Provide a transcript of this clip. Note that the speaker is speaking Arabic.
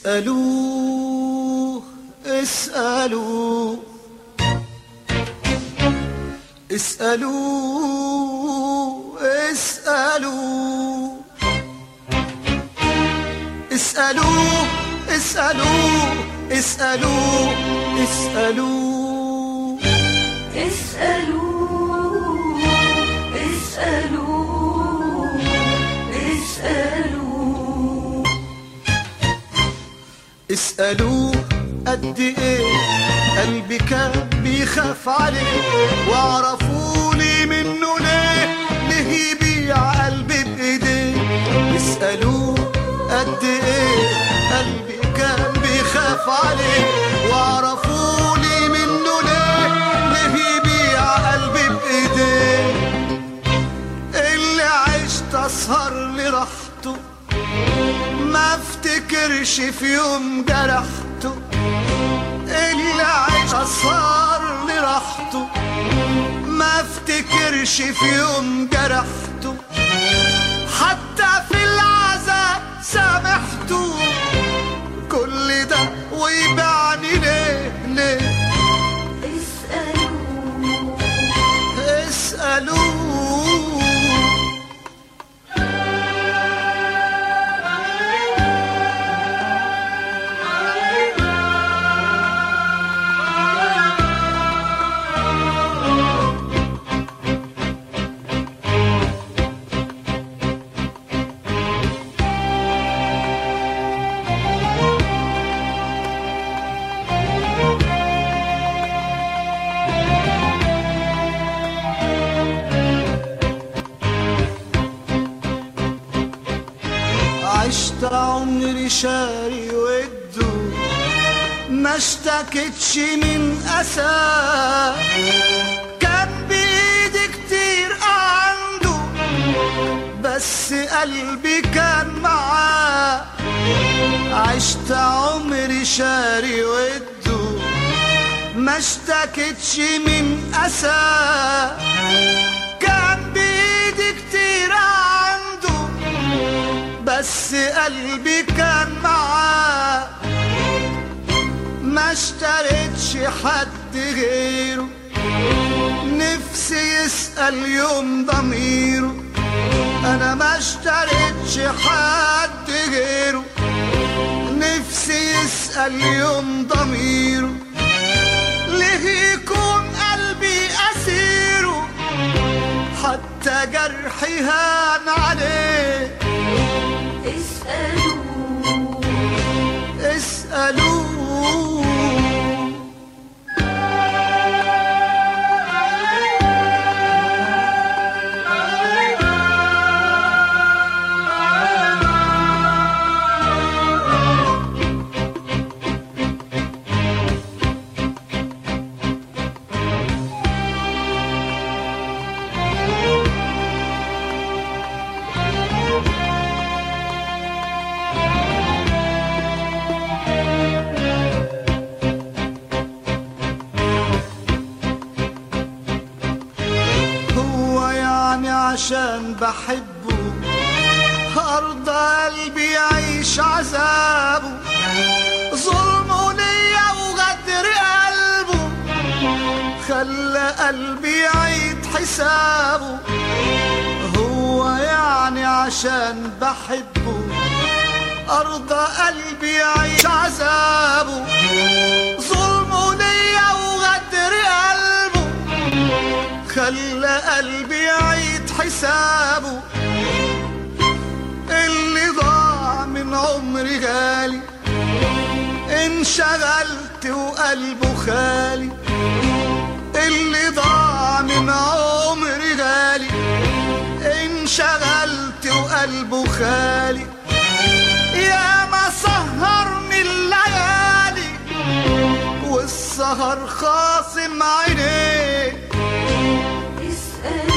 اسألوه اسألوه اسألوه اسألوه اسألوه اسألوه اسألوه اسألوه اسألوه اسألوه اسألوه اسألوه قد ايه قلبي كان بيخاف عليه، واعرفوني منه ليه يبيع قلبي بايديه. اسألوه قد ايه قلبي كان بيخاف عليه، واعرفوني منه ليه يبيع قلبي بايديه. اللي عشت اسهر لراحته ما افتكرش في يوم جرحته، اللي عايش اسهر لراحته ما افتكرش في يوم جرحته، حتى في العذاب سامحته. كل ده ويبيعني ليه اسألوه اسألوه عشت عمري شاري وده، ما اشتكتش من أسى، كان بإيدي كتير عنده بس قلبي كان معاه. عشت عمري شاري وده، ما اشتكتش من أسى، كان بإيدي كتير عنده بس قلبي كان معاه. ما اشتريتش حد غيره، نفسي يسأل يوم ضميره. انا ما اشتريتش حد غيره، نفسي يسأل يوم ضميره. ليه يكون قلبي أسيره، حتى جرحي هان عليه. اسألوه اسألوه عشان بحبه أرضى قلبي يعيش عذابه، ظلمه ليا وغدر قلبه خلى قلبي يعيد حسابه. هو يعني عشان بحبه أرضى قلبي يعيش عذابه، ظلمه ليا وغدر قلبه خلى قلبي يعيد حسابه. اللي ضاع من عمري غالي، انشغلت وقلبه خالي. اللي ضاع من عمري غالي، انشغلت وقلبه خالي. يا ما سهرني الليالي والسهر خاصم عينيه. اسألوه